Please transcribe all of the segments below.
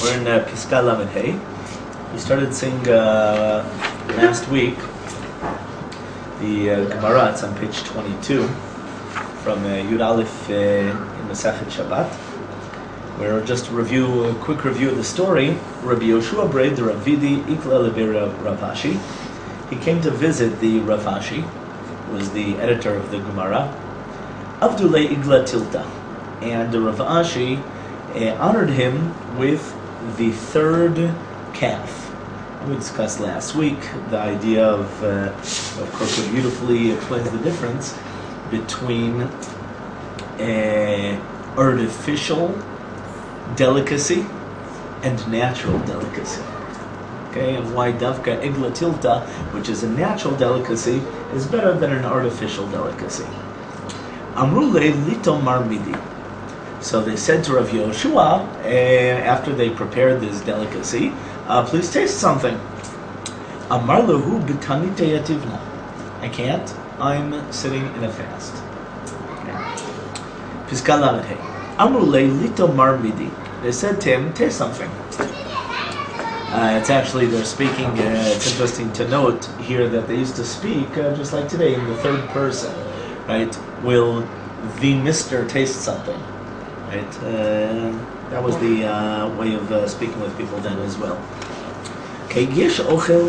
We're in Piska Lamed Hey. We started saying last week the Gemara. It's on page 22 from Yud Aleph in Masechet Shabbat. Where just a quick review of the story. Rabbi Yoshua Breid the Ravidi Ikla Lebera Rav Ashi. He came to visit the Rav Ashi, who was the editor of the Gemara. Avdulei Igla Tilta, and the Rav Ashi honored him with the third calf. We discussed last week the idea of course, it beautifully explains the difference between artificial delicacy and natural delicacy. Okay, and why Davka Igla Tilta, which is a natural delicacy, is better than an artificial delicacy. Amrule Lito Marmidi. So they said to Rav Yoshua, after they prepared this delicacy, please taste something. Amar lehu b'tanite yativna. I can't. I'm sitting in a fast. Piska Lamed Hey. Amrule Lito Marmidi. They said to him, taste something. It's actually, they're speaking, it's interesting to note here that they used to speak, just like today, in the third person, right? Will the Mr. taste something? Right? That was the way of speaking with people then as well. Okay, yesh ochel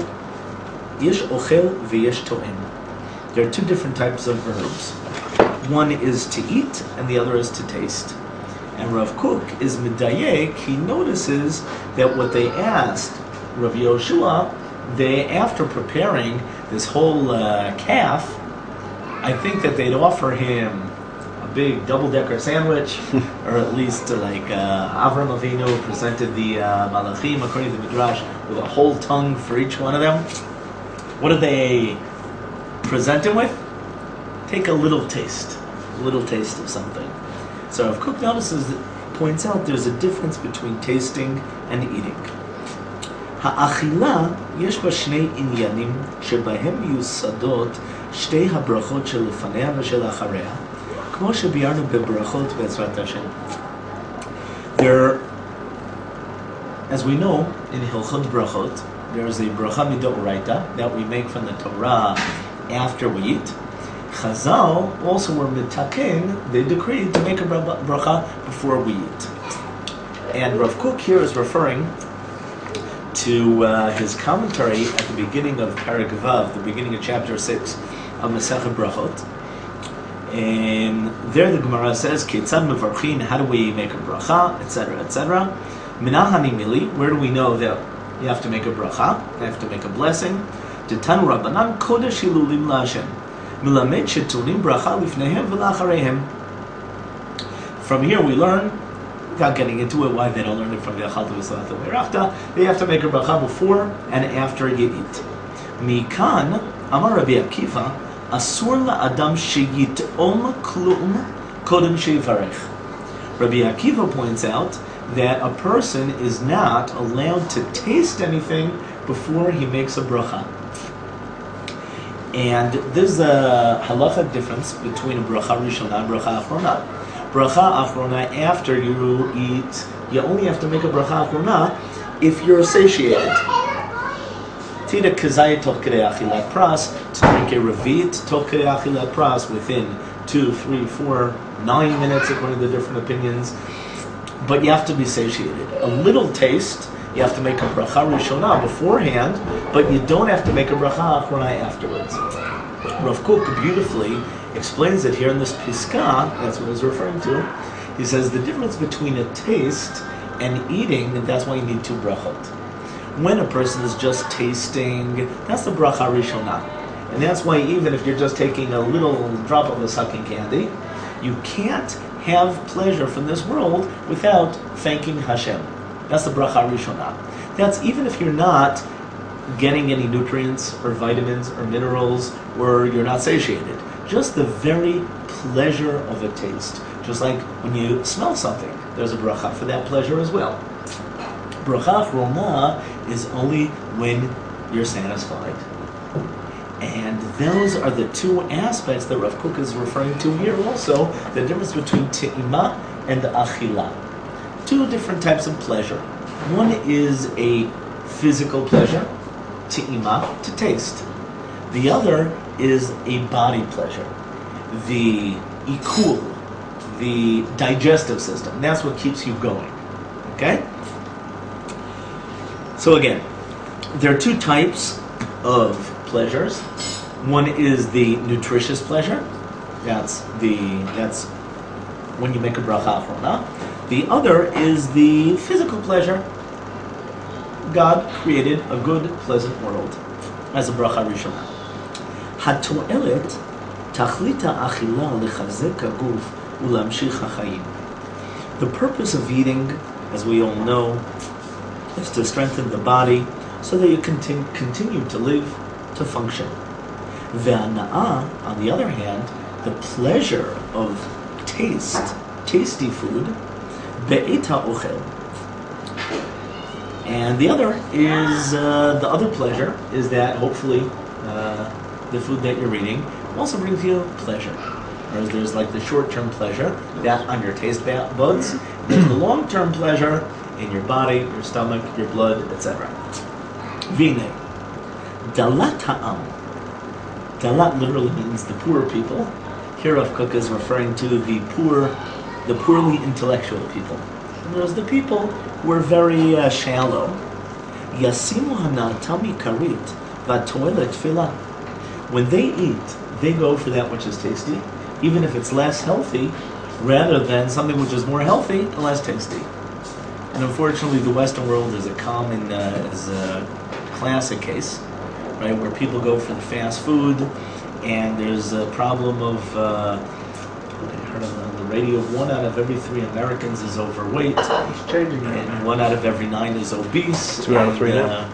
v'yesh to'em. There are two different types of verbs. One is to eat, and the other is to taste. And Rav Kook is medayek. He notices that what they asked Rav Yoshua, after preparing this whole calf, I think that they'd offer him a big double-decker sandwich, or at least like Avram Avinu presented the Malachim, according to the Midrash, with a whole tongue for each one of them. What did they present him with? Take a little taste of something. So Rav Kook points out there's a difference between tasting and eating. האכילה יש בה שני עניינים שבהם מיוסדות שתי הברכות שלפניה ושלאחריה, כמו שביארנו בברכות בעזרת השם. There, as we know, in Hilchot Brachot, there is a bracha midoraita that we make from the Torah after we eat. Chazal also were mitaken, they decreed to make a bracha before we eat. And Rav Kook here is referring to his commentary at the beginning of Perek Vav, the beginning of chapter 6 of Masechet Brachot. And there the Gemara says, Ketzad mevarchin, how do we make a bracha, etc., etc. Minah hanimili, where do we know that you have to make a bracha, you have to make a blessing? Titanu Rabbanan kodesh hilulim la'Hashem. Milamed shetunim bracha lifnehem v'la'acharehem. From here we learn, without getting into it, why they don't learn it from the Achalta V'Salata V'Rachta, they have to make a bracha before and after you eat. Mikan, Amar Rabbi Akiva, Asur la'adam sheyit'om klum kodem sheyivarech. Rabbi Akiva points out that a person is not allowed to taste anything before he makes a bracha. And there's a halacha difference between a bracha rishona and bracha achrona. Bracha achrona, after you eat, you only have to make a bracha achrona if you're satiated. Tira kazayit toch kedei achilat pras, to drink a revit toch kedei achilat pras within 2, 3, 4, 9 minutes according to the different opinions. But you have to be satiated. A little taste, you have to make a bracha rishona beforehand, but you don't have to make a bracha achrona afterwards. Rav Kook beautifully explains it here in this Piska, that's what he's referring to. He says the difference between a taste and eating, and that's why you need two brachot. When a person is just tasting, that's the bracha rishona. And that's why even if you're just taking a little drop of a sucking candy, you can't have pleasure from this world without thanking Hashem. That's the bracha rishona. That's even if you're not getting any nutrients or vitamins or minerals, or you're not satiated. Just the very pleasure of a taste. Just like when you smell something, there's a bracha for that pleasure as well. Bracha achrona is only when you're satisfied. And those are the two aspects that Rav Kook is referring to here also, the difference between te'ima and achila. Two different types of pleasure. One is a physical pleasure, te'ima, to taste. The other is a body pleasure, the ikul, the digestive system. That's what keeps you going. Okay? So again, there are two types of pleasures. One is the nutritious pleasure. That's when you make a bracha achrona. The other is the physical pleasure. God created a good, pleasant world as a bracha rishona. Hatoelet tachlita achila lechazek haguf ulamshich hachayim. The purpose of eating, as we all know, is to strengthen the body so that you continue to live, to function. Ve'ana'ah, on the other hand, the pleasure of tasty food, be'eta ochel. And the other is, the other pleasure is that hopefully the food that you're eating also brings you pleasure. Whereas there's like the short-term pleasure, that on your taste buds, there's the long-term pleasure in your body, your stomach, your blood, etc. Vine. Dalat ha'am. Dalat literally means the poor people. Here Rav Kook is referring to the poorly intellectual people. And there's the people who are very shallow. Yasimu hanatami karit vatoelet tefillah. When they eat, they go for that which is tasty, even if it's less healthy, rather than something which is more healthy and less tasty. And unfortunately, the Western world is a classic case, right, where people go for the fast food, and there's a problem of, I heard on the radio, 1 out of every 3 Americans is overweight. It's changing now. And 1 out of every 9 is obese. 2 out of 3 now.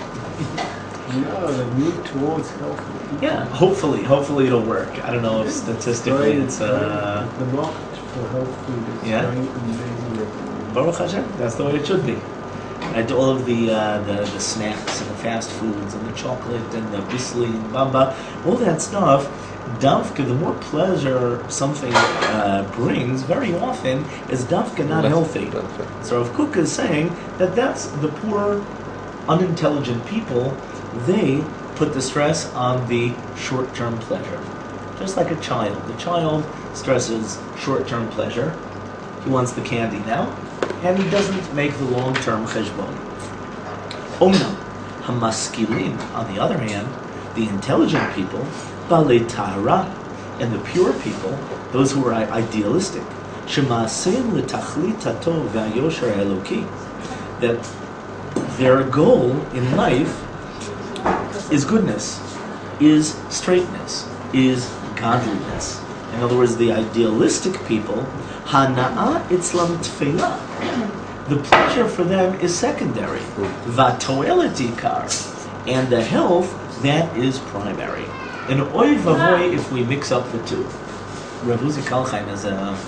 Yeah, the move towards health. Yeah, hopefully it'll work. I don't know if statistically it's the market for health food is going amazing. Baruch Hashem, that's the way it should be. And all of the snacks and the fast foods and the chocolate and the bisli and bamba, all that stuff, dafka, the more pleasure something brings, very often is dafka not healthy. So Rav Kook is saying that that's the poor, unintelligent people. They put the stress on the short-term pleasure. Just like a child. The child stresses short-term pleasure. He wants the candy now, and he doesn't make the long-term cheshbon. Omnam, hamaskilim, on the other hand, the intelligent people, balei tahara, and the pure people, those who are idealistic, shemaaseim letachlit hatov v'ayosher eloki, that their goal in life is goodness, is straightness, is godliness. In other words, the idealistic people, hana'a itzlam tefillah. The pleasure for them is secondary. Vatoelet ikar. And the health, that is primary. And oy vavoy if we mix up the two. Rav Uzi Kalchaim has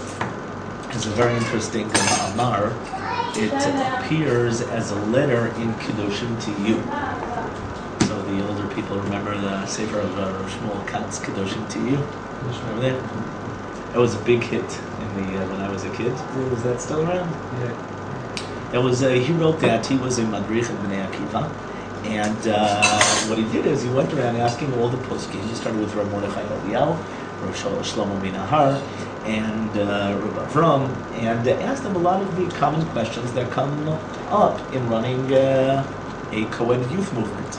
a very interesting ma'amar. It appears as a letter in Kedoshim to you. So the older people remember the Sefer of Shmuel Katz, Kedoshim to you. Remember that? That was a big hit when I was a kid. Was that still around? Yeah. That was he wrote that. He was a madrich in Bnei Akiva, and what he did is he went around asking all the poskim. He started with Rav Mordechai Eliyahu, Rav Shlomo Minahar, and Rav Avram, and asked them a lot of the common questions that come up in running a Kohen youth movement.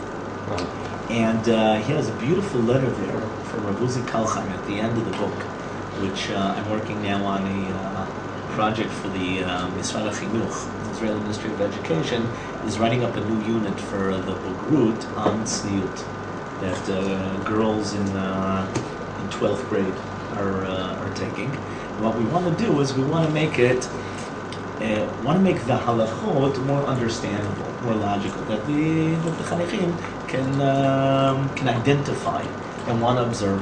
And he has a beautiful letter there from Rav Uzi Kalchaim at the end of the book, which I'm working now on a project for the Misrad HaChinuch, the Israeli Ministry of Education, is writing up a new unit for the Bogrut on Tzniut, that girls in 12th grade are taking. And what we want to do is we want to make the halachot more understandable, more logical, that the chanechim can identify and want to observe.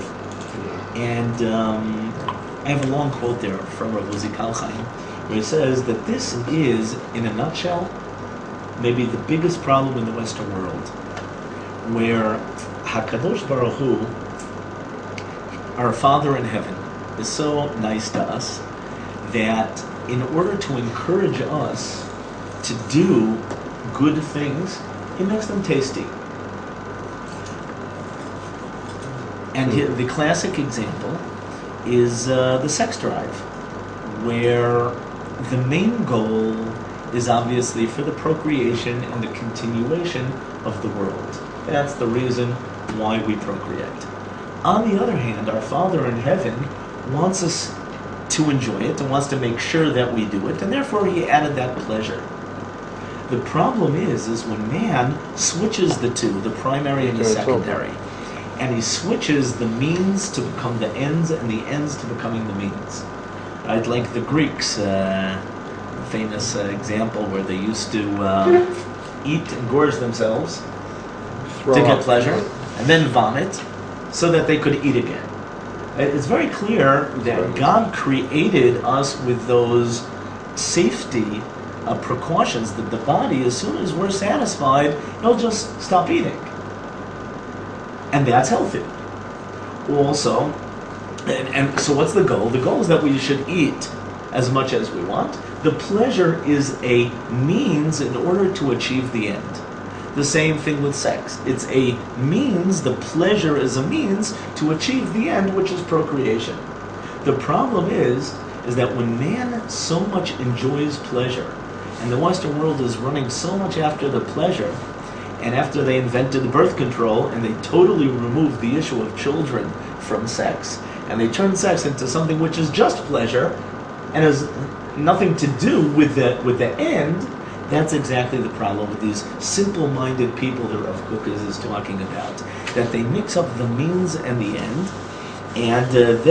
And I have a long quote there from Rav Uzi Kalchaim, where he says that this is, in a nutshell, maybe the biggest problem in the Western world, where HaKadosh Baruch Hu, our Father in heaven, is so nice to us that in order to encourage us to do good things, he makes them tasty. And the classic example is the sex drive, where the main goal is obviously for the procreation and the continuation of the world. That's the reason why we procreate. On the other hand, our Father in heaven wants us to enjoy it and wants to make sure that we do it, and therefore he added that pleasure. The problem is when man switches the two, the primary and the secondary, and he switches the means to become the ends and the ends to becoming the means. Right? Like the Greeks, famous example where they used to eat and gorge themselves to get pleasure, and then vomit so that they could eat again. It's very clear that God created us with those safety precautions that the body, as soon as we're satisfied, it'll just stop eating. And that's healthy. Also, and so what's the goal? The goal is that we should eat as much as we want. The pleasure is a means in order to achieve the end. The same thing with sex. It's a means, the pleasure is a means to achieve the end, which is procreation. The problem is that when man so much enjoys pleasure, and the Western world is running so much after the pleasure, and after they invented birth control and they totally removed the issue of children from sex, and they turned sex into something which is just pleasure and has nothing to do with the end, that's exactly the problem with these simple-minded people that Rav Kook is talking about. That they mix up the means and the end, and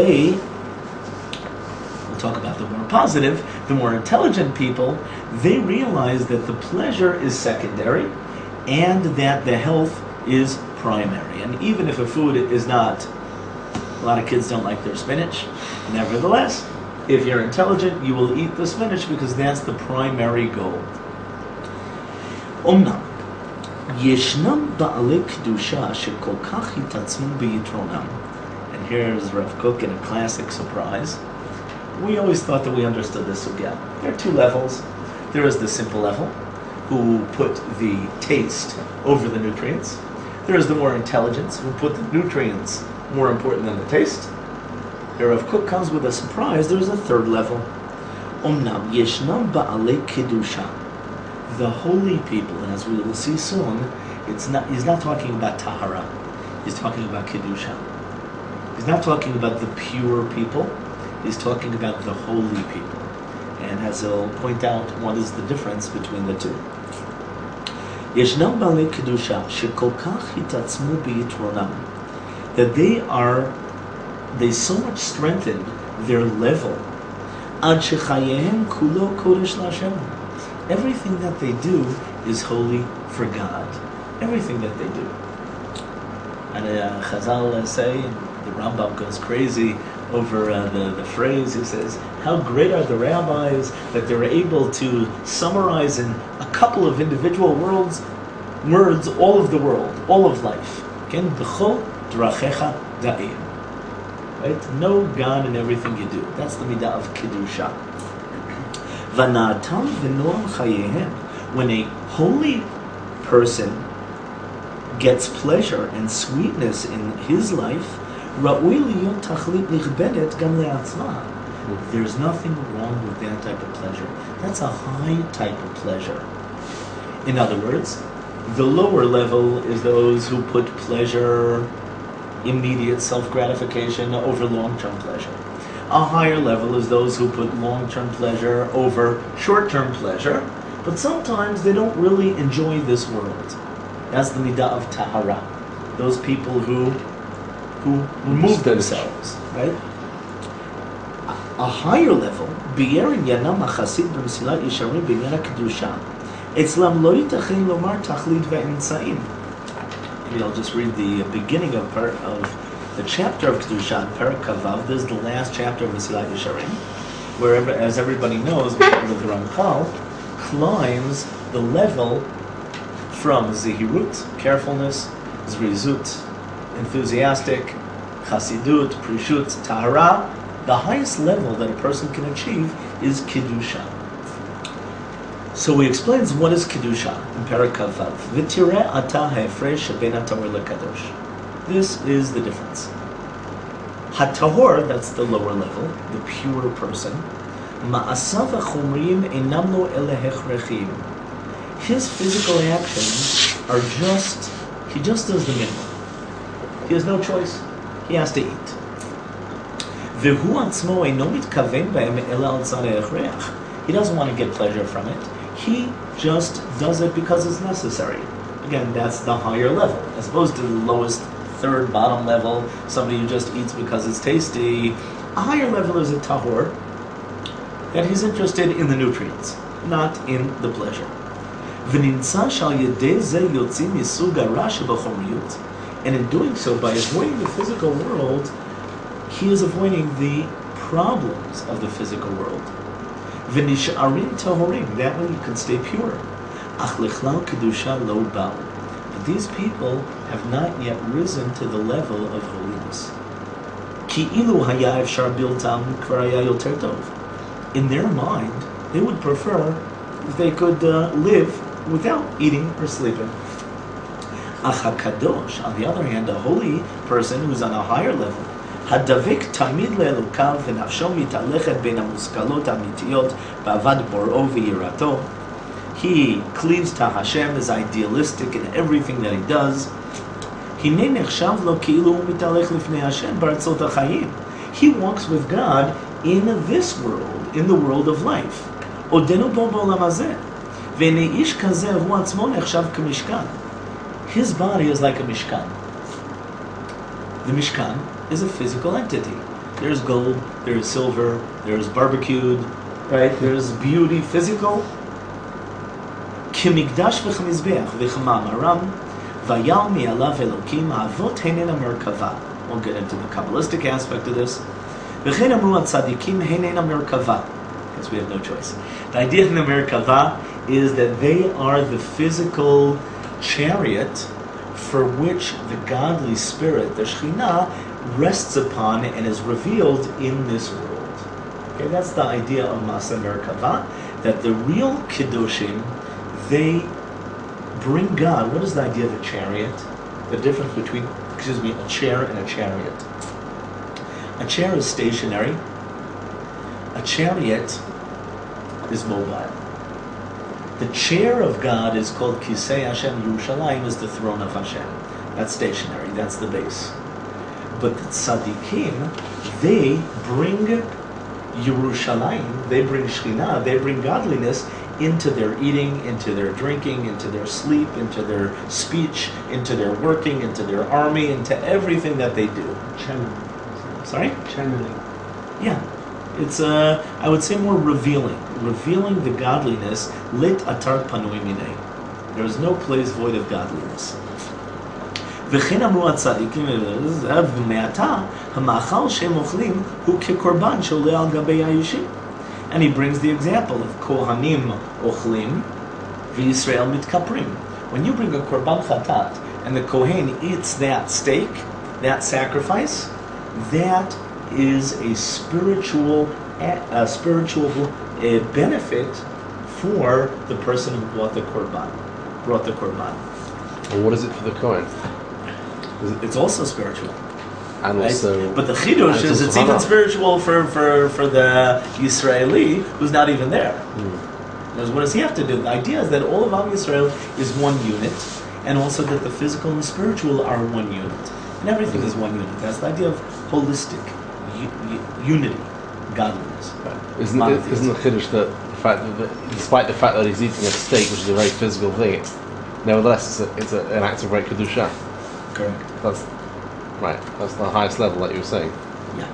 we'll talk about the more positive, the more intelligent people, they realize that the pleasure is secondary and that the health is primary. And even if a food is not, a lot of kids don't like their spinach, nevertheless, if you're intelligent, you will eat the spinach because that's the primary goal. אומנם, ישנם בעלי קדושה שכל כך התעצמו ביתרונם. And here's Rav Kook in a classic surprise. We always thought that we understood this again. There are two levels. There is the simple level, who put the taste over the nutrients. There is the more intelligence, who put the nutrients more important than the taste. Here Rav Kook comes with a surprise. There's a third level. אומנם, ישנם בעלי קדושה. The holy people, and as we will see soon, he's not talking about Tahara. He's talking about Kedusha. He's not talking about the pure people. He's talking about the holy people. And as he'll point out, what is the difference between the two? ישנם בעלי קדושה שכל כך התעצמו ביתרונם, that they so much strengthened their level, עד שחייהם כולו קודש להשם. Everything that they do is holy for God. Everything that they do. And Chazal say, the Rambam goes crazy over the phrase. He says, how great are the rabbis that they're able to summarize in a couple of individual words all of the world, all of life. Ken b'chol drachecha da'im. Right? Know God in everything you do. That's the midah of Kedusha. V'na'atam v'noam chayehem. When a holy person gets pleasure and sweetness in his life, ra'ui liyot tachlit nichbedet gam le'atzma. There's nothing wrong with that type of pleasure. That's a high type of pleasure. In other words, the lower level is those who put pleasure, immediate self-gratification over long-term pleasure. A higher level is those who put long-term pleasure over short-term pleasure, but sometimes they don't really enjoy this world. That's the midah of tahara. Those people who remove themselves, right? A higher level, bi'erin yanam achasid b'mesilat yesharim b'inyan ha'kedusha, etzlam lo yitachen lomar tachlit ve'emtzaim. Maybe I'll just read the beginning of the chapter of Kedusha, Perek Kavav. This is the last chapter of Mesilat Yesharim, where, as everybody knows, the Ramchal climbs the level from Zehirut, carefulness, Zrizut, enthusiastic, Chasidut, Prishut, Tahara. The highest level that a person can achieve is Kedusha. So he explains what is Kedusha in Perek Vav. V'tireh ata ha'efresh shebein hatahor lekadosh. This is the difference. HaTahor, that's the lower level, the pure person. Ma'asav ha'chomriyim einam lo ele hechrechiyim. His physical actions are he just does the minimum. He has no choice. He has to eat. V'hu atzmo eino mitkaven b'hem ela al tzad ha'echrech. He doesn't want to get pleasure from it. He just does it because it's necessary. Again, that's the higher level, as opposed to the lowest, third, bottom level, somebody who just eats because it's tasty. A higher level is a tahor, that he's interested in the nutrients, not in the pleasure. And in doing so, by avoiding the physical world, he is avoiding the problems of the physical world. V'nish'arim tahorim, that way you can stay pure. Ach lechlal kedusha lo ba'u. But these people have not yet risen to the level of holiness. Ki ilu haya efshar biltam kvar haya yoter tov. In their mind, they would prefer if they could live without eating or sleeping. Ach hakadosh, on the other hand, a holy person who's on a higher level, הדבק תמיד לאלוקיו ונפשו מתהלכת בין המושכלות האמיתיות בעבד בוראו ויראתו. He cleaves to Hashem, is idealistic in everything that he does. הנה נחשב לו כאילו הוא מתהלך לפני השם בארצות החיים. He walks with God in this world, in the world of life. עודנו בו בעולם הזה. והנה איש כזה הוא עצמו נחשב כמשכן. His body is like a mishkan. The mishkan is a physical entity. There's gold, there's silver, there's barbecued, right? There's beauty, physical. Kimigdash v'chmizbeach v'chmamaram v'yal mi'alav elokim avot heinena merkava. We'll get into the Kabbalistic aspect of this. V'chein amru tzadikim heinena merkava. Because we have no choice. The idea in the merkava is that they are the physical chariot for which the godly spirit, the Shekhinah, rests upon and is revealed in this world. Okay, that's the idea of Masa Merkava, that the real Kiddushim, they bring God. What is the idea of a chariot? The difference between, a chair and a chariot. A chair is stationary. A chariot is mobile. The chair of God is called Kisei Hashem. Yerushalayim is the throne of Hashem. That's stationary. That's the base. But the tzaddikim, they bring Yerushalayim, they bring Shekhinah, they bring godliness into their eating, into their drinking, into their sleep, into their speech, into their working, into their army, into everything that they do. Channeling. Sorry? Channeling. Yeah. It's, I would say, more revealing the godliness. Lit atar panui minei. There is no place void of godliness. וכן אמרו הצדיקים, ומעתה, המאכל שהם אוכלים הוא כקורבן שעולה על גבי האישים. And he brings the example of Kohanim ochlim, v'Yisrael mitkaprim. When you bring a korban chatat, and the Kohen eats that steak, that sacrifice, that is a spiritual benefit for the person who brought the korban. And what is it for the Kohen? It's also spiritual. And right? also, but the chidush is it's even spiritual for the Yisraeli who's not even there. Because what does he have to do? The idea is that all of Am Yisrael is one unit, and also that the physical and the spiritual are one unit, and everything is one unit. That's the idea of holistic unity, godliness. Right. Isn't the chiddush that the fact that despite the fact that he's eating a steak, which is a very physical thing, nevertheless it's an act of great kedusha. Correct. That's right. That's the highest level that you were saying. Yeah.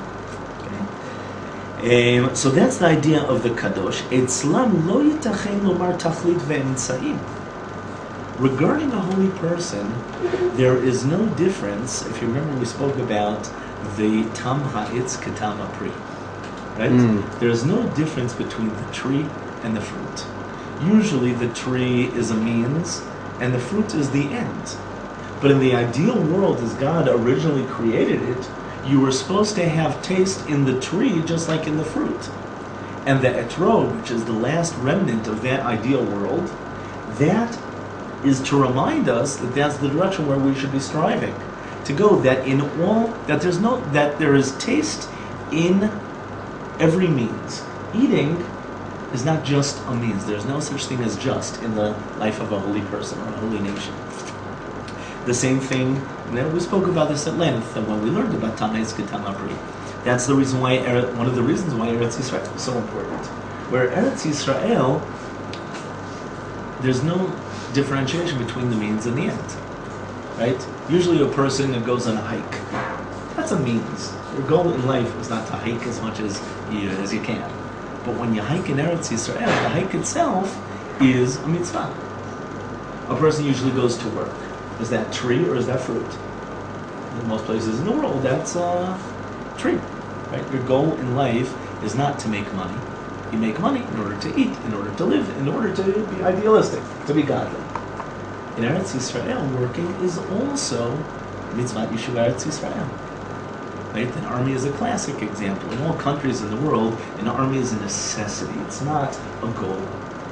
Okay. So that's the idea of the kadosh. Etzlam lo yitachen lomar tachlit ve'emtzaim. Regarding a holy person, there is no difference. If you remember, we spoke about the tam ha'etz ketam ha'pri. Right? There is no difference between the tree and the fruit. Usually, the tree is a means, and the fruit is the end. But in the ideal world, as God originally created it, you were supposed to have taste in the tree just like in the fruit. And the etrog, which is the last remnant of that ideal world, that is to remind us that that's the direction where we should be striving to go. That in all, that there is taste in every means. Eating is not just a means. There's no such thing as just in the life of a holy person or a holy nation. The same thing, we spoke about this at length when we learned about Tanais Ketam Apri. That's the reason why, one of the reasons why Eretz Yisrael is so important. Where Eretz Yisrael, there's no differentiation between the means and the end. Right? Usually a person that goes on a hike, that's a means. Your goal in life is not to hike as much as you can. But when you hike in Eretz Yisrael, the hike itself is a mitzvah. A person usually goes to work. Is that tree or is that fruit? In most places in the world, that's a tree. Right? Your goal in life is not to make money. You make money in order to eat, in order to live, in order to be idealistic, to be godly. In Eretz Yisrael, working is also mitzvah Yishuv Eretz Yisrael. Right? An army is a classic example. In all countries in the world, an army is a necessity. It's not a goal.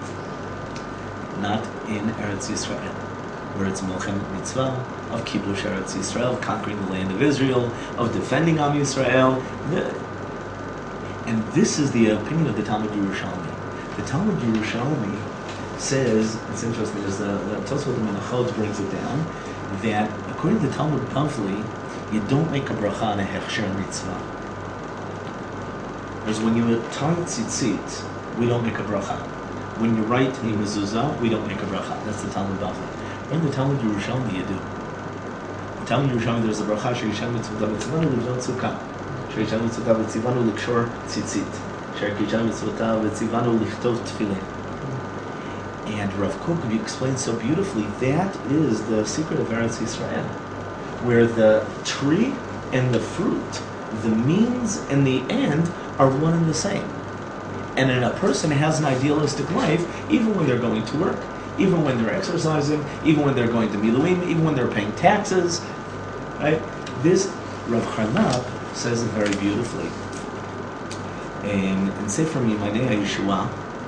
Not in Eretz Yisrael, where it's Milchem Mitzvah, of Kibush Eretz Yisrael, of conquering the land of Israel, of defending Am Yisrael. And this is the opinion of the Talmud Yerushalmi. The Talmud Yerushalmi says, it's interesting, because the Tosfot Menachot brings it down, that according to the Talmud Bavli, you don't make a bracha on a hechsher mitzvah. Whereas when you tie tzitzit, we don't make a bracha. When you write a mezuzah, we don't make a bracha. That's the Talmud Bavli. In the Talmud Yerushalmi, you do. The Talmud Yerushalmi, there's a bracha, she'yishem mitzvah mitzvah l'vnot sukkah. She'yishem mitzvah v'tzivanu l'kshor tzitzit. She'yishem mitzvah v'tzivanu l'chtov tefillin. And Rav Kook explains so beautifully, that is the secret of Eretz Yisrael, where the tree and the fruit, the means and the end, are one and the same. And then a person has an idealistic life, even when they're going to work, even when they're exercising, even when they're going to Miluim, even when they're paying taxes. Right? This, Rav Charlap says it very beautifully. In Sefer Mimanei HaYeshua,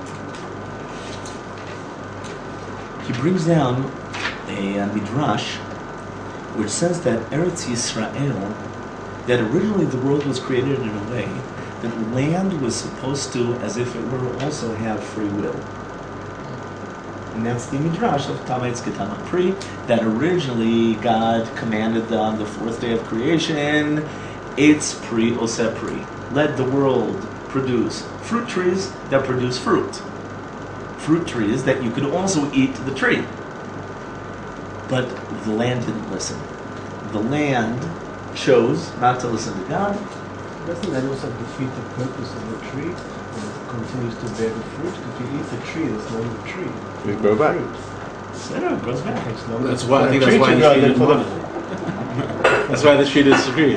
he brings down a midrash which says that Eretz Yisrael, that originally the world was created in a way that land was supposed to, as if it were, also have free will. And that's the midrash of Tanais Ketam Apri, that originally God commanded on the fourth day of creation, Eitz Pri Oseh Pri, let the world produce fruit trees that produce fruit. Fruit trees that you could also eat the tree. But the land didn't listen. The land chose not to listen to God. Doesn't that also defeat the purpose of the tree? When it continues to bear the fruit? If you eat the tree, there's no more tree. It grow back. No, it grows back. That's why I think that's why the tree didn't want it. That's why the tree disagreed.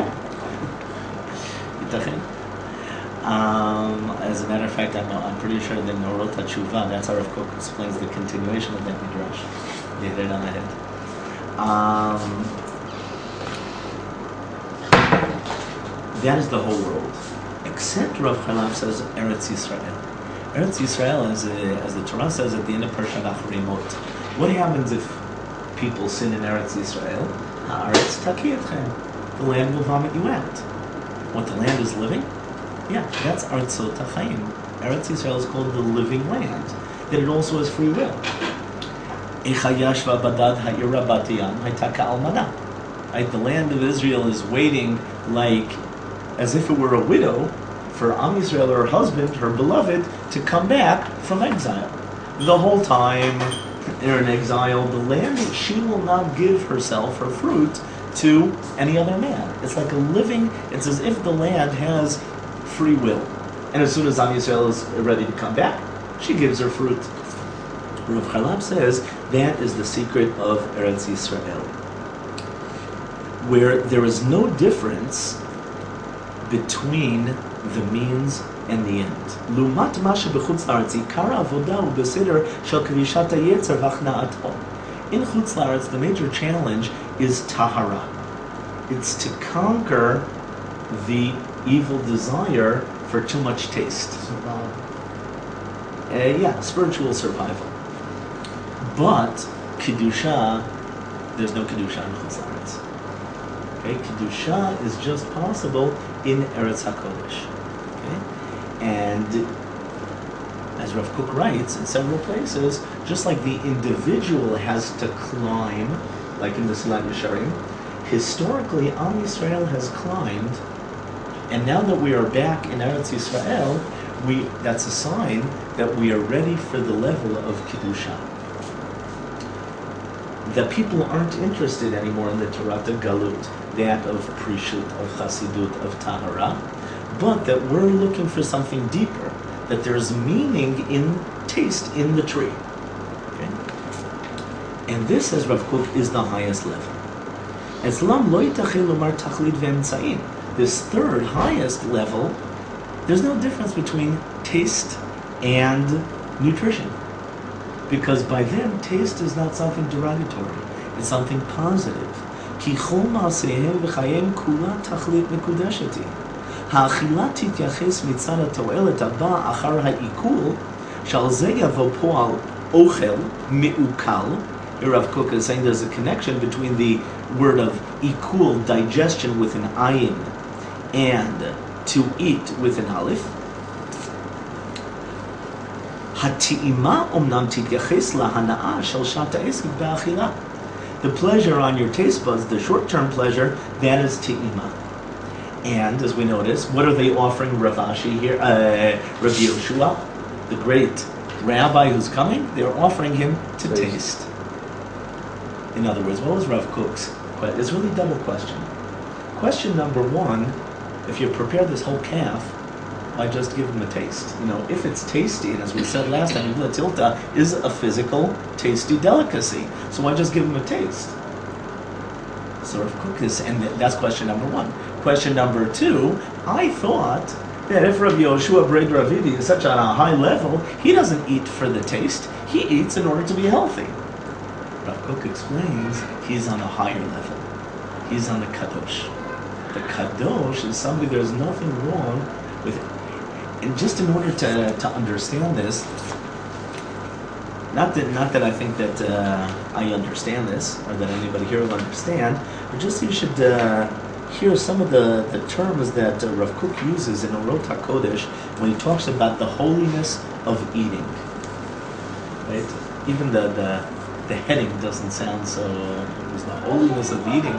As a matter of fact, I'm pretty sure that Norot HaTshuva, that's how Rav Kook explains the continuation of that midrash. You hit it on the head. That is the whole world, except Rav Charlap says Eretz Yisrael. Eretz Yisrael, as the Torah says at the end of Parshat Acharimot, what happens if people sin in Eretz Yisrael? Haaretz takiyatchem. The land will vomit you out. What, the land is living? Yeah, that's Artzot HaChaim. Eretz Yisrael is called the living land, that it also has free will. Right, the land of Israel is waiting like as if it were a widow for Am Yisrael, her husband, her beloved, to come back from exile. The whole time they're in exile, the land, she will not give herself, her fruit, to any other man. It's like a living, it's as if the land has free will. And as soon as Am Yisrael is ready to come back, she gives her fruit. Rav Charlap says that is the secret of Eretz Yisrael, where there is no difference between the means and the end. Lumat masha b'chutz la'aretz ikar avoda u'beseder shel kvishat hayetzer v'achna'ato. In chutz la'aretz, the major challenge is tahara. It's to conquer the evil desire for too much taste. spiritual survival. But Kedusha, there's no Kedusha in Chutz La'aretz. Okay, Kedusha is just possible in Eretz HaKodesh. Okay, and as Rav Kook writes in several places, just like the individual has to climb, like in the Silat Yesharim, historically Am Yisrael has climbed, and now that we are back in Eretz Yisrael, that's a sign that we are ready for the level of Kedusha. That people aren't interested anymore in the Torah Galut, that of Prishut, of Chasidut, of Tahara, but that we're looking for something deeper, that there's meaning in taste in the tree. Okay? And this, as Rav Kook, is the highest level. Eslam lo yitachel lomar tachlit ve'emtzaim. This third highest level, there's no difference between taste and nutrition. Because by then, taste is not something derogatory. It's something positive. Ki chol ma'asehem v'chayem kula tachlit mekudesheti. Ha'achila tityaches mitzad ha'to'elet haba achar ha'ikul shal ze yavo po'al ochel me'ukal. Here Rav Kook is saying there's a connection between the word of ikul, digestion with an ayin, and to eat with an aleph. Hati'ima omnam tityaches lahana'a shel shat ha'esik ba'achila. The pleasure on your taste buds, the short-term pleasure, that is ti'ima. And as we notice, what are they offering Rav Ashi here? Rav Yehoshua, the great rabbi who's coming, they're offering him to taste. In other words, what was Rav Kook's? But it's really a double question. Question number one, if you prepare this whole calf, why just give him a taste? You know, if it's tasty, and as we said last time, Igla Tilta is a physical, tasty delicacy. So why just give him a taste? So Rav Kook is, and that's question number one. Question number two, I thought that if Rav Yehoshua Brei Ravidi is such on a high level, he doesn't eat for the taste, he eats in order to be healthy. Rav Kook explains he's on a higher level. He's on the Kadosh. The Kadosh is somebody there's nothing wrong with. And just in order to understand this, not that I think that I understand this, or that anybody here will understand, but just so you should hear some of the terms that Rav Kook uses in Orot HaKodesh when he talks about the holiness of eating. Right? Even the heading doesn't sound so. It was the holiness of eating.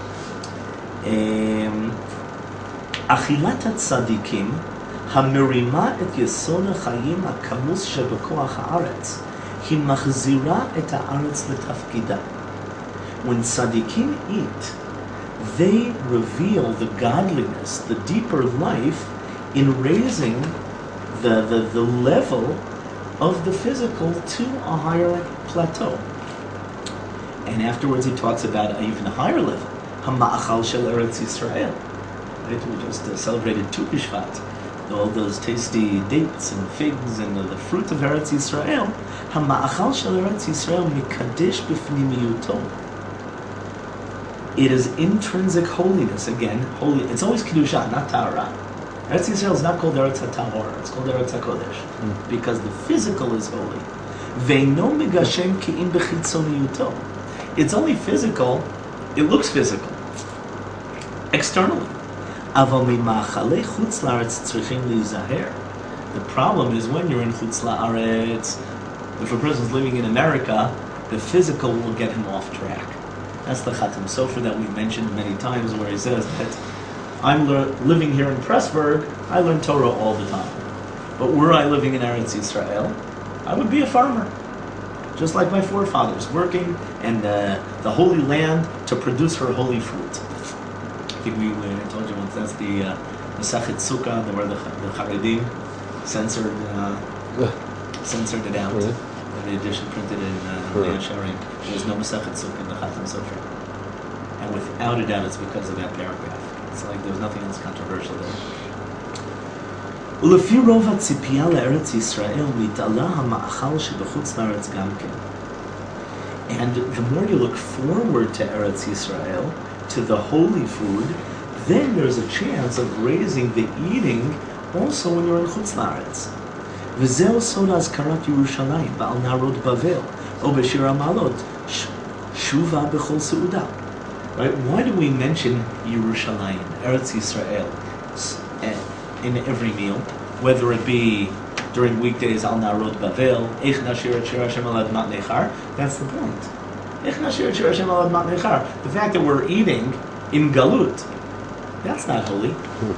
Achilat tzadikim hamiriמה את יסוד החיים הכמוס שבכוח הארץ, היא מחזירה את הארץ לתפקידה. When tzadikim eat, they reveal the godliness, the deeper life, in raising the level of the physical to a higher plateau. And afterwards he talks about an even higher level, Hama'achal shel Eretz Yisrael. Right? We just celebrated Tu B'Shvat. All those tasty dates and figs and the fruit of Eretz Yisrael. Hama'achal shel Eretz Yisrael mikadesh b'fnimiyuto. It is intrinsic holiness. Again, holy. It's always kedusha, not tahara. Eretz Yisrael is not called Eretz HaTahor. It's called Eretz HaKodesh because the physical is holy. Ve'no megashem ki'im b'chitzoniyuto. It's only physical. It looks physical externally. Aval mima'achalei chutz la'aretz tzrichim lizaher. The problem is when you're in chutz la'aretz, if a person's living in America, the physical will get him off track. That's the Chatam Sofer that we've mentioned many times, where he says that I'm living here in Pressburg, I learn Torah all the time. But were I living in Eretz Yisrael, I would be a farmer. Just like my forefathers, working in the Holy Land to produce her holy fruit. I think I told you once, that's the Masachet Sukkah, where the Charedim censored it out. Really? The edition printed in Leah Sharim. There's no Masachet Sukkah in the Chatam Sofer. And without a doubt, it's because of that paragraph. It's like there's nothing else controversial there. ולפי רוב הציפייה לארץ ישראל מתעלה המאכל שבחוץ לארץ גם כן. And the more you look forward to Eretz Yisrael, to the holy food, then there's a chance of raising the eating also when you're in Chutz La'aretz. וזהו סוד הזכרת ירושלים בעל נהרות בבל, או בשיר המעלות, שובה בכל סעודה. Right? Why do we mention Yerushalayim, Eretz Yisrael, in every meal, whether it be during weekdays Al Narod Bavel, Eich Nashir et Shir Hashem al Admat Nechar? That's the point. Eich Nashir et Shir Hashem al Admat Nechar. The fact that we're eating in Galut, that's not holy.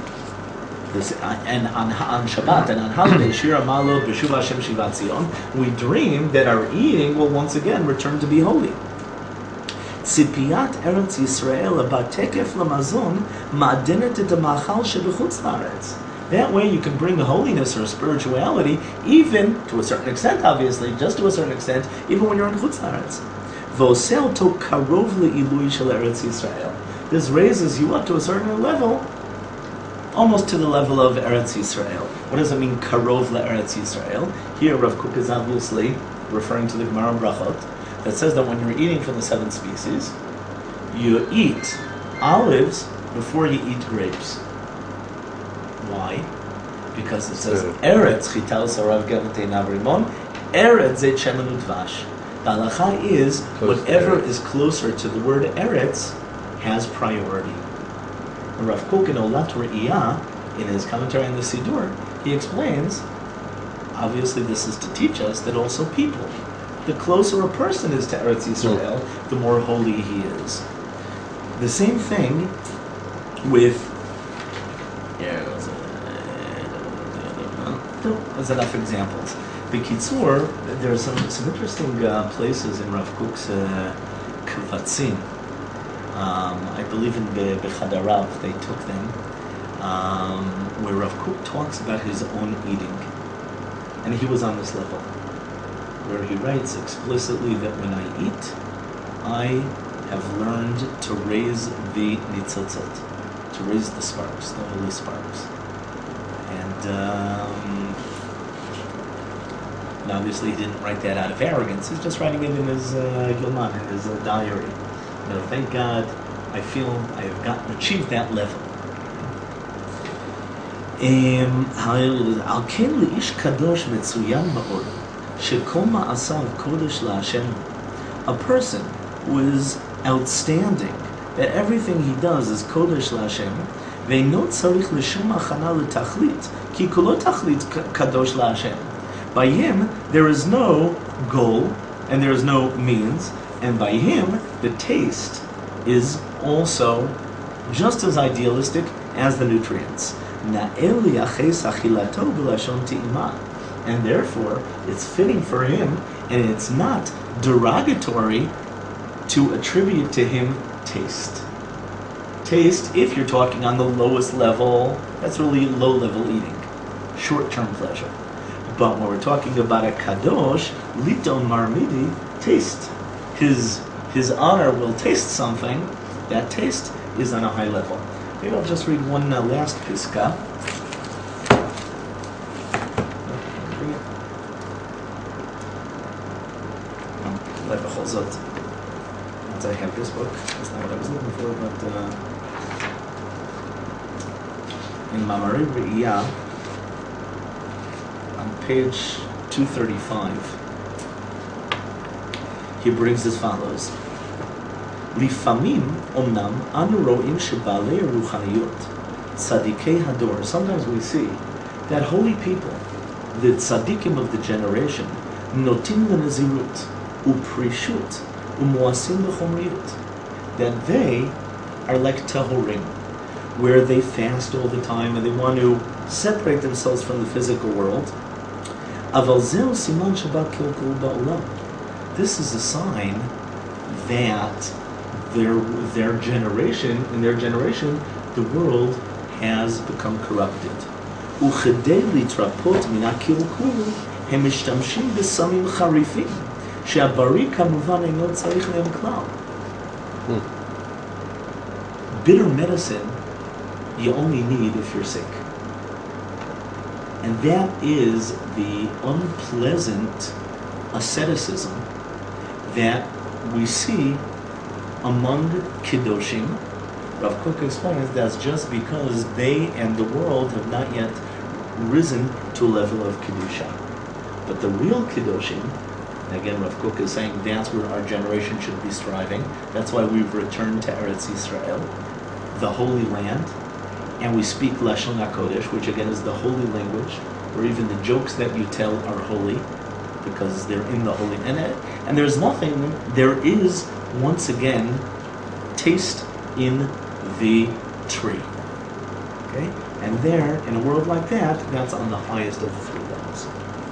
And on Shabbat and on holiday, Shir Malot B'Shuv Hashem Shivat Zion, we dream that our eating will once again return to be holy. ציפיית ארץ ישראל בתקף למזון מעדנת את המאכל שבחוץ לארץ. That way you can bring a holiness or a spirituality, even to a certain extent, obviously, just to a certain extent, even when you're in חוץ לארץ. ועושה אותו קרוב לעילוי של ארץ ישראל. This raises you up to a certain level, almost to the level of Eretz Yisrael. What does it mean, karov la'eretz Yisrael? Here, Rav Kook is obviously referring to the Gemara Brachot, that says that when you're eating from the 7 species, you eat olives before you eat grapes. Why? Because it says, Eretz chital sarav gelatei navrimon, Eretz zet shemen udvash. The halacha is, whatever is closer to the word Eretz has priority. And Rav Kook in Olat Re'iyah, in his commentary on the Siddur, he explains, obviously this is to teach us that also people, the closer a person is to Eretz Yisrael, the more holy he is. The same thing with, there's enough examples. B'kitzur, there are some interesting places in Rav Kook's Kvatzim. I believe in Bechadarav they took them, where Rav Kook talks about his own eating. And he was on this level, where he writes explicitly that when I eat, I have learned to raise the nitzotzot, to raise the sparks, the holy sparks. And obviously he didn't write that out of arrogance, he's just writing it in his Gilman, in his diary. You know, thank God, I feel I have achieved that level. Al ken leish kadosh metzuyan ma'od shekol ma'asav kodesh la'Hashem. A person who is outstanding, that everything he does is kodesh la'Hashem, ve'no tzarich l'shum achana l'tachlit ki kolo tachlit kadosh la'Hashem. By him there is no goal and there is no means. And by him, the taste is also just as idealistic as the nutrients. And therefore, it's fitting for him, and it's not derogatory to attribute to him taste. Taste, if you're talking on the lowest level, that's really low-level eating, short-term pleasure. But when we're talking about a kadosh, liton marmidi, taste. His honor will taste something. That taste is on a high level. Maybe I'll just read one last piska. Once I have this book, that's not what I was looking for, but in Mamari Re'iyah, on page 235, he brings as follows: Lifamim omnam anu ro'im shebalei ruchaniyot tzadikei hador. Sometimes we see that holy people, the tzadikim of the generation, notim lenezirut uprishut umuasim b'chomriyut, that they are like tahorim, where they fast all the time and they want to separate themselves from the physical world. Aval zeu siman shabbat kilkul ba'olam. This is a sign that their generation, in their generation, the world has become corrupted. וכדי להתרפות מן הקלקול, הם משתמשים בסמים חריפים, שהבריא כמובן אינו צריך להם כלל. Bitter medicine you only need if you're sick. And that is the unpleasant asceticism that we see among Kiddushim. Rav Kook explains that's just because they and the world have not yet risen to a level of Kedusha. But the real Kedoshim, again, Rav Kook is saying that's where our generation should be striving. That's why we've returned to Eretz Yisrael, the Holy Land, and we speak Lashon HaKodesh, which again is the holy language, where even the jokes that you tell are holy, because they're in the holy. And there is, once again, taste in the tree. Okay? And there, in a world like that, that's on the highest of the three levels.